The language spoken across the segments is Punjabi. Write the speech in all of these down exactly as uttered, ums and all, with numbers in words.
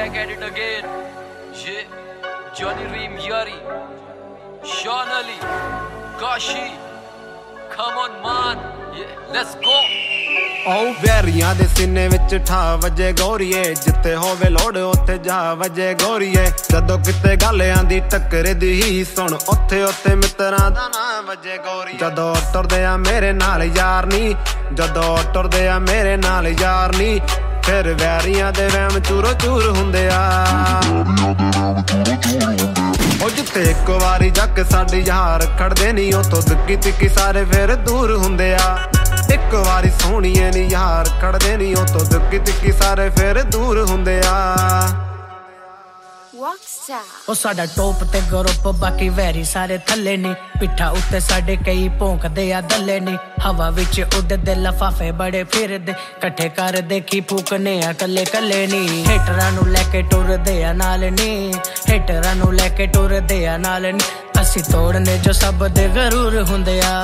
back at it again. Yeah, Johnny Reem Yari, Sean Ali, Kashi. Come on man, yeah, let's go. ਆਉ ਵੈਰੀਆਂ ਦੇ ਸੀਨੇ ਵਿੱਚ ਠਾ ਵਜੇ ਗੋਰੀਏ, ਜਿੱਥੇ ਹੋਵੇ ਲੋੜ ਉੱਥੇ ਜਾ ਵਜੇ ਗੋਰੀਏ। ਜਦੋਂ ਕਿਤੇ ਗੱਲ ਆਂਦੀ ਟੱਕਰ ਦੀ ਹੀ ਸੁਣ, ਉੱਥੇ ਉੱਥੇ ਮਿੱਤਰਾਂ ਦਾ ਨਾਂ ਵਜੇ ਗੋਰੀਏ। ਜਦੋਂ ਟੁਰਦੇ ਆ ਮੇਰੇ ਨਾਲ ਯਾਰ ਨੀ, ਜਦੋਂ ਟੁਰਦੇ ਆ ਮੇਰੇ ਨਾਲ ਯਾਰ ਨੀ, ਫਿਰ ਵੈਰੀਆਂ ਦੇ ਵਹਿਮ ਚੂਰੋ ਚੂਰ ਹੁੰਦੇ ਆ। ਉਹ ਜਿੱਥੇ ਇੱਕ ਵਾਰੀ ਜੱਕ ਸਾਡੇ ਯਾਰ ਖੜਦੇ ਨੀ, ਉੱਥੋਂ ਦੁੱਕੀ ਤਿੱਕੀ ਸਾਰੇ ਫਿਰ ਦੂਰ ਹੁੰਦੇ ਆ। ਇੱਕ ਵਾਰੀ ਸੋਹਣੀਏ ਨੀ ਯਾਰ ਖੜਦੇ ਨੀ, ਉੱਥੋਂ ਦੁੱਕੀ ਤਿੱਕੀ ਸਾਰੇ ਫਿਰ ਦੂਰ ਹੁੰਦੇ ਆ। ਉਹ ਸਾਡਾ ਟੋਪ ਤੇ ਗਰੁੱਪ, ਬਾਕੀ ਵੈਰੀ ਸਾਰੇ ਥੱਲੇ ਨੀ। ਪਿੱਠਾ ਉੱਤੇ ਸਾਡੇ ਕਈ ਭੌਂਕਦੇ ਆ ਦੱਲੇ ਨੀ। ਹਵਾ ਵਿੱਚ ਉੱਡਦੇ ਲਫਾਫੇ ਬੜੇ ਫਿਰਦੇ, ਇਕੱਠੇ ਕਰ ਦੇਖੀ ਫੂਕਨੇ ਆ ਕੱਲੇ ਕੱਲੇ ਨੀ। ਹੇਟਰਾਂ ਨੂੰ ਲੈ ਕੇ ਟੁਰਦੇ ਆ ਨਾਲ ਨੀ, ਹੇਟਰਾਂ ਨੂੰ ਲੈ ਕੇ ਟੁਰਦੇ ਆ ਨਾਲ ਨੀ। ਅਸੀਂ ਤੋੜਨੇ ਜੋ ਸਭ ਦੇ ਗਰੂਰ ਹੁੰਦੇ ਆ।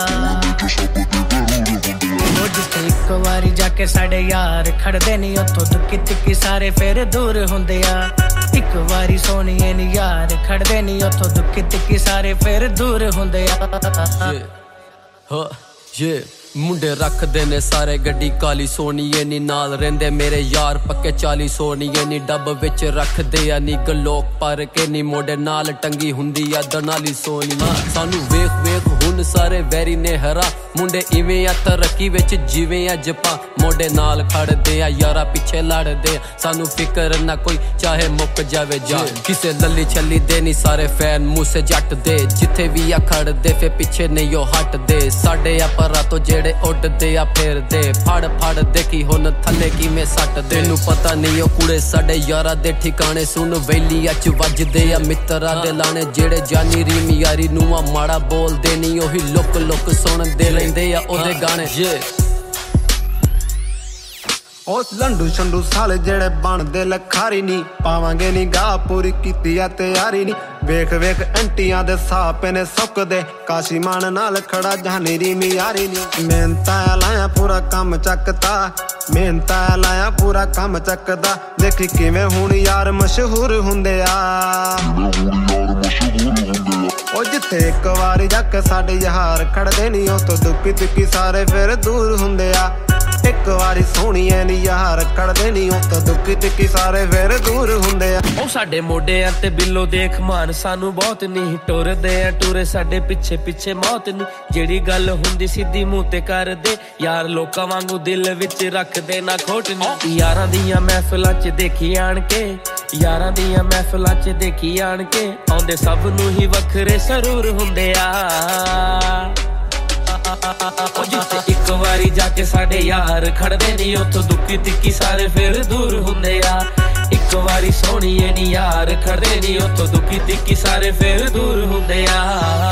ਉਹ ਜਿੱਥੇ ਇੱਕ ਵਾਰੀ ਜਾ ਕੇ ਸਾਡੇ ਯਾਰ ਖੜਦੇ ਨੀ, ਉੱਥੋਂ ਦੁੱਕੀ ਤਿੱਕੀ ਸਾਰੇ ਫਿਰ ਦੂਰ ਹੁੰਦੇ ਆ। ਇੱਕ ਵਾਰੀ ਸੋਹਣੀਏ ਨੀ ਯਾਰ ਖੜਦੇ ਨੀ, ਉੱਥੋਂ ਦੁੱਕੀ ਤਿੱਕੀ ਸਾਰੇ ਫਿਰ ਦੂਰ ਹੁੰਦੇ ਆ। ਮੁੰਡੇ ਰੱਖਦੇ ਨੇ ਸਾਰੇ ਗੱਡੀ ਕਾਲੀ, ਸੋਹਣੀਏ ਨੀ ਨਾਲ ਰਹਿੰਦੇ ਮੇਰੇ ਯਾਰ ਪੱਕੇ ਚਾਲੀ। ਸੋਹਣੀਏ ਨੀ ਡੱਬ ਵਿੱਚ ਰੱਖਦੇ ਆ ਨੀ ਗਲੋਕ ਪਰ ਕੇ ਨੀ, ਮੋਢੇ ਨਾਲ ਟੰਗੀ ਹੁੰਦੀ ਆ ਦਨਾਲੀ ਸੋਹਣੀ। ਸਾਨੂੰ ਵੇਖ ਵੇਖ ਹੁਣ ਸਾਰੇ ਵੈਰੀ ਨੇ ਹਰਾ, ਮੁੰਡੇ ਇਵੇਂ ਆ ਤਰੱਕੀ ਵਿੱਚ ਜਿਵੇਂ ਆ ਜਪਾ। ਮੋਢੇ ਨਾਲ ਖੜਦੇ ਆ ਯਾਰਾ ਪਿੱਛੇ ਲੜਦੇ ਆ, ਸਾਨੂੰ ਫਿਕਰ ਨਾ ਕੋਈ ਚਾਹੇ ਮੁੱਕ ਜਾਵੇ ਜਾਨ। ਕਿਸੇ ਲੱਲੀ ਛੱਲੀ ਦੇ ਨੀ ਸਾਰੇ ਫੈਨ ਮੂਸੇ ਜੱਟ ਦੇ, ਜਿੱਥੇ ਵੀ ਆ ਖੜਦੇ ਫੇ ਪਿੱਛੇ ਨਹੀਂ ਉਹ ਹਟਦੇ। ਸਾਡੇ ਆ ਪਰਾਂ ਤੋਂ ਜਿਹੜੇ ਉੱਡਦੇ ਆ ਫਿਰਦੇ, ਫੜ ਫੜ ਦੇਖੀ ਹੁਣ ਥੱਲੇ ਕਿਵੇਂ ਸੱਟਦੇ। ਤੈਨੂੰ ਪਤਾ ਨਹੀਂ ਉਹ ਕੁੜੇ ਸਾਡੇ ਯਾਰਾਂ ਦੇ ਠਿਕਾਣੇ, ਸੁਣ ਵੈਲੀਆਂ ਚ ਵੱਜਦੇ ਆ ਮਿੱਤਰਾਂ ਦੇ ਲਾਣੇ। ਜਿਹੜੇ ਜਾਨੀ ਰੀਮ ਯਾਰੀ ਨੂੰ ਆ ਮਾੜਾ ਬੋਲਦੇ ਨੀ, ਉਹੀ ਲੁੱਕ ਲੁੱਕ ਸੁਣਦੇ ਲੈਂਦੇ ਆ ਉਹਦੇ ਗਾਣੇ। ਉਸ ਲੰਡੂ ਛੰਡੂ ਸਾਲੇ ਜਿਹੜੇ ਬਣਦੇ ਲਖਾਰੀ ਨੀ, ਪਾਵਾਂਗੇ ਨੀ ਗਾਹ ਪੂਰੀ ਕੀਤੀ ਆ ਤਿਆਰੀ ਨੀ। ਵੇਖ ਵੇਖ ਐਂਟੀਆਂ ਦੇ ਸਾਪੇ ਨੇ ਸੁੱਕਦੇ, ਕਾਸ਼ੀ ਮਾਨ ਨਾਲ ਖੜਾ ਜਾਨੀ ਰੀਮ ਯਾਰੀ ਨੀ। ਮਿਹਨਤਾਂ ਲਾਇਆ ਪੂਰਾ ਕੰਮ ਚੱਕਦਾ, ਮਿਹਨਤਾਂ ਲਾਇਆ ਪੂਰਾ ਕੰਮ ਚੱਕਦਾ। ਦੇਖੀ ਕਿਵੇਂ ਹੁਣ ਯਾਰ ਮਸ਼ਹੂਰ ਹੁੰਦੇ ਆ। ਉਹ ਜਿੱਥੇ ਇੱਕ ਵਾਰੀ ਜੱਕ ਸਾਡੇ ਯਾਰ ਖੜਦੇ ਨੀ, ਉੱਥੋਂ ਦੁੱਕੀ ਤਿੱਕੀ ਸਾਰੇ ਫਿਰ ਦੂਰ ਹੁੰਦੇ ਆ। ਇੱਕ ਵਾਰੀ ਸੋਹਣੀਏ ਨੀ ਯਾਰ ਖੜਦੇ ਨੀ, ਉੱਥੋਂ ਦੁੱਕੀ ਤਿੱਕੀ ਸਾਰੇ ਫਿਰ ਦੂਰ ਹੁੰਦੇ ਆ। ਉਹ ਸਾਡੇ ਮੋਢਿਆਂ ਤੇ ਬਿੱਲੋ ਦੇਖ ਮਾਨ ਸਾਨੂੰ ਬਹੁਤ ਨੀ, ਟੁਰਦੇ ਆ ਟੁਰੇ ਸਾਡੇ ਪਿੱਛੇ ਪਿੱਛੇ ਮੌਤ ਨੀ। ਜਿਹੜੀ ਗੱਲ ਹੁੰਦੀ ਸਿੱਧੀ ਮੂੰਹ ਤੇ ਕਰਦੇ ਯਾਰ, ਲੋਕਾਂ ਵਾਂਗੂ ਦਿਲ ਵਿੱਚ ਰੱਖਦੇ ਨਾ ਖੋਟ ਨੀ। ਯਾਰਾਂ ਦੀਆਂ ਮਹਿਫਲਾਂ ਚ ਦੇਖੀ ਆਣ ਕੇ, ਯਾਰਾਂ ਦੀਆਂ ਮਹਿਫਲਾਂ ਚ ਦੇਖੀ ਆਣ ਕੇ, ਆਉਂਦੇ ਸਭ ਨੂੰ ਹੀ ਵੱਖਰੇ ਸਰੂਰ ਹੁੰਦੇ ਆ। ਉਹ ਜਿੱਥੇ ਇੱਕ ਵਾਰੀ ਜਾ ਕੇ ਸਾਡੇ ਯਾਰ ਖੜਦੇ ਨੀ, ਉੱਥੋਂ ਦੁੱਕੀ ਤਿੱਕੀ ਸਾਰੇ ਫਿਰ ਦੂਰ ਹੁੰਦੇ ਆ। ਇੱਕ ਵਾਰੀ ਸੋਹਣੀਏ ਨੀ ਯਾਰ ਖੜਦੇ ਨੀ, ਉੱਥੋਂ ਦੁੱਕੀ ਤਿੱਕੀ ਸਾਰੇ ਫਿਰ ਦੂਰ ਹੁੰਦੇ ਆ।